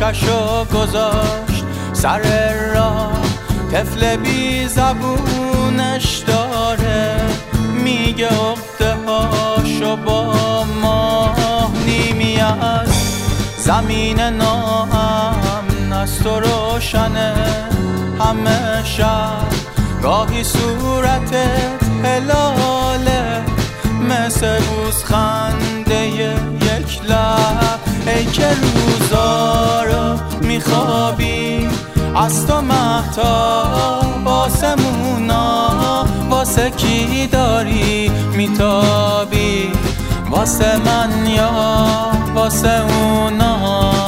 گوششو گذاشت سر راه، طفل بی زبونش داره میگه عقده هاشو با ماه. نیمی از زمین ناامن است و روشنه همه شب، گاهی صورتت هلاله مثل روز خنده یک لب. ای که روزا رو میخوابی از تو مهتاب آسمونا، واسه کی داری میتابی؟ واسه من یا واسه اونا؟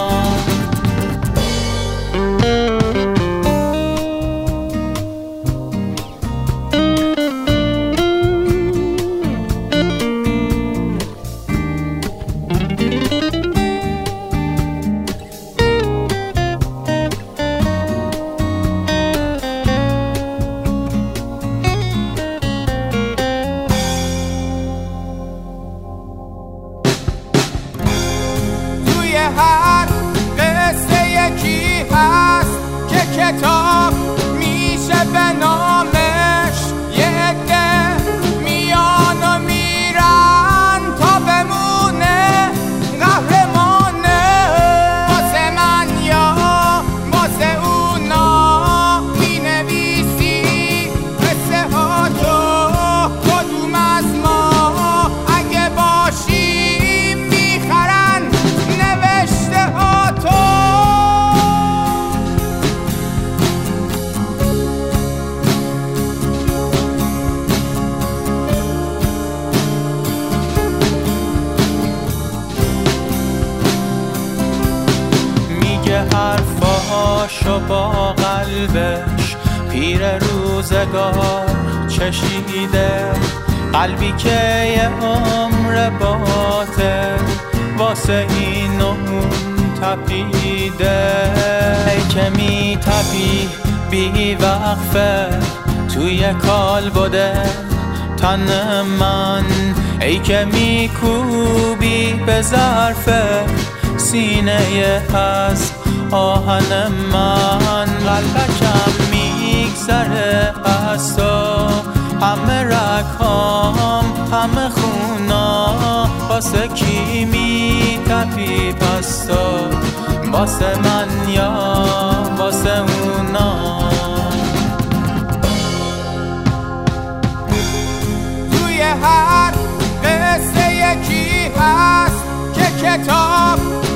هر قصه یکی هست که کتاب میشه به نامش، یه عده میان و میرن تا بمونه قهرمانه. واسه من یا واسه اونا مینویسی قصه ها تو؟ کدوم از ما اگه باشی میخرن نوشته ها تو؟ میگه حرفاشو با قلبش پیر روزگار چشیده، قلبی که یه عمر باطل واسه این و اون تپیده. ای که می تپی بی وقفه توی کالبد تن من، ای که می کوبی به ظرف سینه از آهن من. قلبکم میگذره از تو، همه رگهام همه خونا، واسه کی میتپی پس تو؟ واسه من یا واسه اونا؟ توی هر قصه یکی هست که کتاب